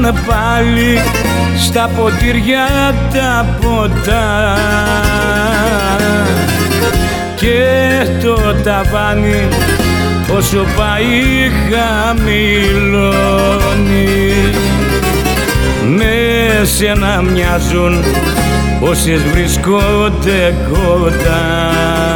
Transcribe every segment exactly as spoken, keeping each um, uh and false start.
πάλι στα ποτήρια τα ποτά και το ταβάνι όσο πάει χαμηλώνει. Με σένα μοιάζουν όσες βρισκόνται κοντά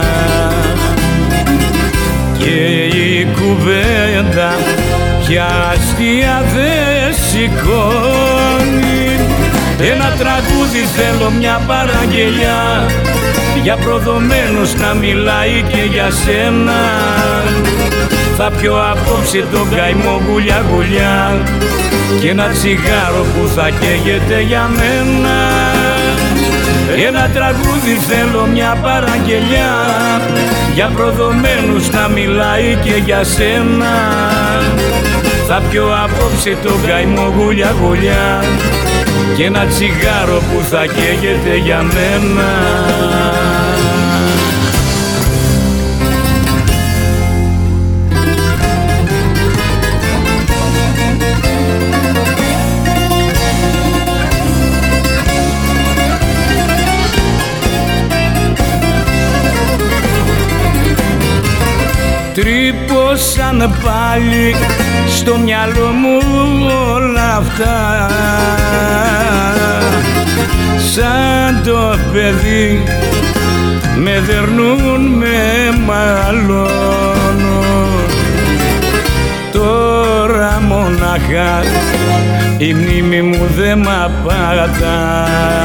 και η κουβέντα πια αστεία δεν σηκώνει. Ένα τραγούδι θέλω, μια παραγγελιά για προδομένους να μιλάει και για σένα. Θα πιω απόψε τον καημό γουλιά γουλιά και ένα τσιγάρο που θα καίγεται για μένα. Ένα τραγούδι θέλω, μια παραγγελιά για προδομένους να μιλάει και για σένα. Θα πιω απόψε τον καημό γουλιά γουλιά και ένα τσιγάρο που θα καίγεται για μένα. Τρύπωσαν πάλι στο μυαλό μου όλα αυτά, σαν το παιδί με δερνούν, με μαλώνουν. Τώρα μονάχα η μνήμη μου δε μ' απατά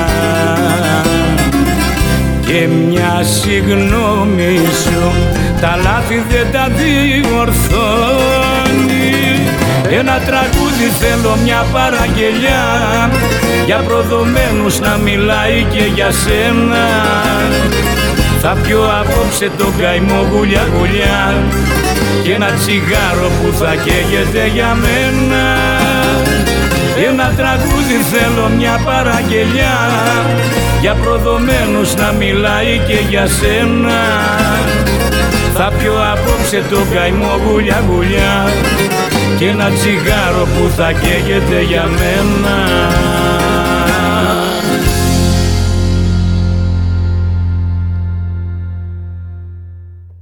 και μια συγγνώμη σου τα λάθη δεν τα διορθώνει. Ένα τραγούδι θέλω, μια παραγγελιά για προδομένους να μιλάει και για σένα. Θα πιω απόψε τον καημό γουλιά γουλιά και ένα τσιγάρο που θα καίγεται για μένα. Ένα τραγούδι θέλω, μια παραγγελιά για προδομένους να μιλάει και για σένα. Θα πιω απόψε τον καημό γουλιά γουλιά και ένα τσιγάρο που θα καίγεται για μένα.